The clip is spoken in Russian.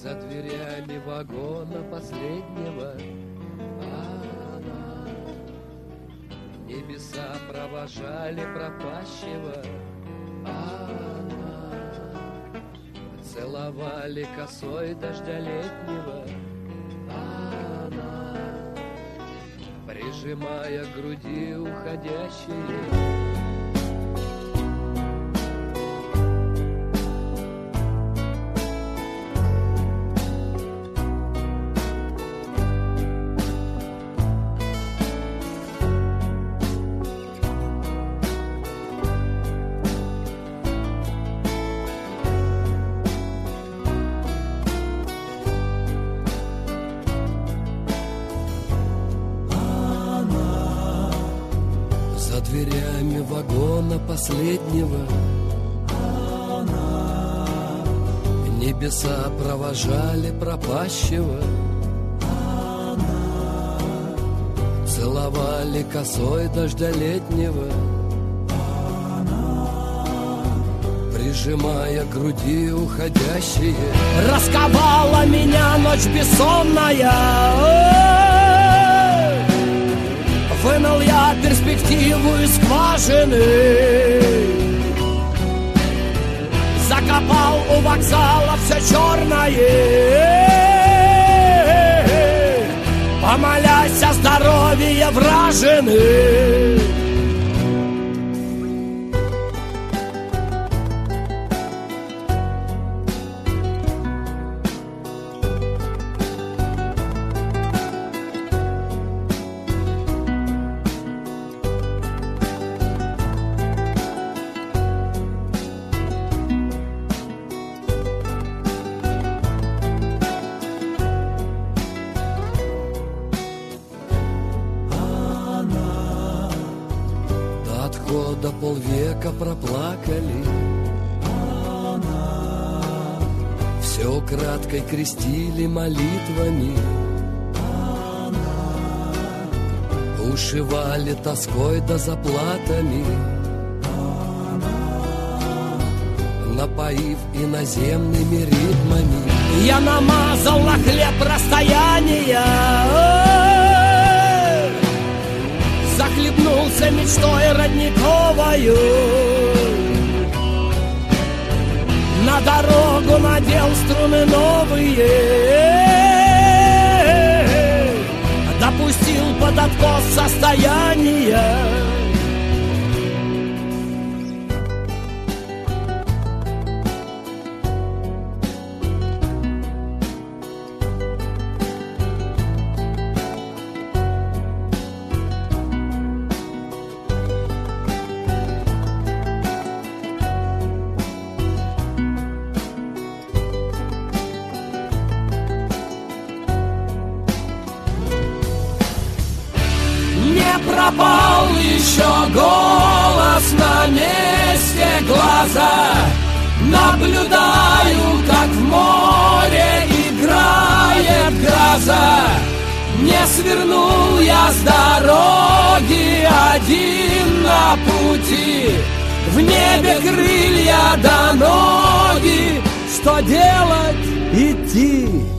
За дверями вагона последнего она. Небеса провожали пропащего она. Целовали косой дождя летнего она. Прижимая к груди уходящие. За дверями вагона последнего она. Небеса провожали пропащего она. Целовали косой дождя летнего она. Прижимая к груди уходящие. Расковала меня ночь бессонная. Вынул я перспективу из скважины. Закопал у вокзала все черное, помолясь о здоровье вражины. До полвека проплакали она. Все краткой крестили молитвами она. Ушивали тоской да заплатами она. Напоив иноземными ритмами. Я намазал на хлеб расстояния. Захлебнулся мечтой родниковою. На дорогу надел струны новые. Допустил под откос состояния. Пропал еще голос на месте глаза. Наблюдаю, как в море играет гроза. Не свернул я с дороги один на пути. В небе крылья до ноги. Что делать? Идти.